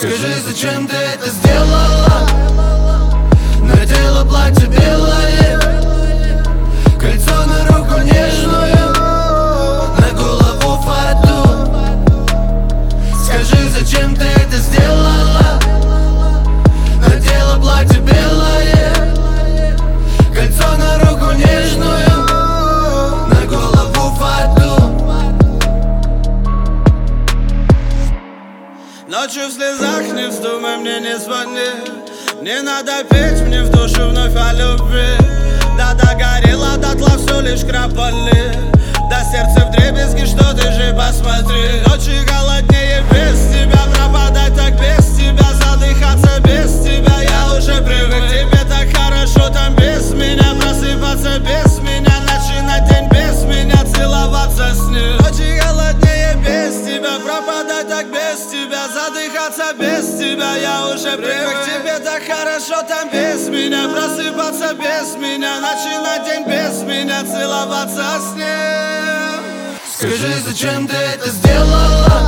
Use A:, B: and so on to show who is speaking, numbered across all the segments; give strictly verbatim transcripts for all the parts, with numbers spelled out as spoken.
A: Скажи, зачем ты это сделала? Надела платье белое, кольцо на руку нежную, на голову фату. Скажи, зачем ты это сделала? Надела платье белое, кольцо на руку нежную, на голову фату.
B: Ночью в слезах не вздумай мне не звони. Не надо петь мне в душу вновь о любви. Да догорело дотла все лишь кропали. Да сердце вдребезги, что ты же посмотри. Ночи голоднее без тебя, пропадать так без тебя, задыхаться без тебя. Я уже привык, тебе так хорошо там без меня, просыпаться без меня, начинать день без меня, целоваться с ним. Ночи голоднее без тебя, пропадать так без тебя, задыхаться без тебя. Я уже привык, тебе так хорошо там без меня, просыпаться без меня, начинать день без меня, целоваться с ним.
A: Скажи, зачем ты это сделала?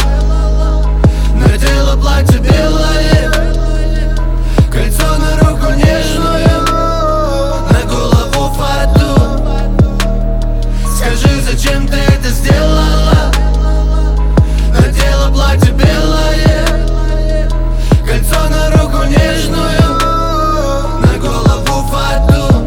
A: Надела платье белое, кольцо на руку нежную, на голову фату. Скажи, зачем ты это сделала? Надела платье белое, кольцо на руку нежную, на голову фату.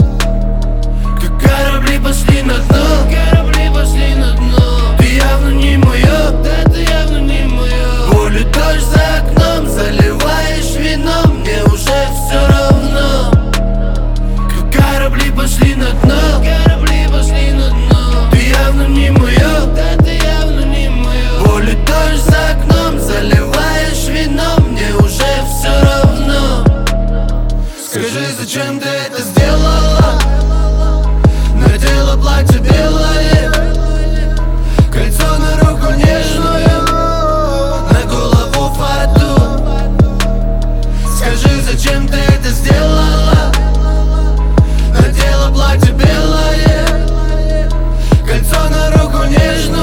A: Как корабли пошли на дно, корабли пошли на дно. Ты явно не моё, да ты явно не моё. Болит дождь за окном, заливаешь вином, мне уже все равно. Как корабли пошли на дно, корабли пошли на дно. Ты явно не моё, да ты явно не моё. Болит дождь за окном, заливаешь вином, мне уже все равно. Скажи, зачем ты это сделала? Надела платье белое, кольцо на руку нежную, на голову фату. Скажи, зачем ты это сделала? Надела платье белое, кольцо на руку нежную.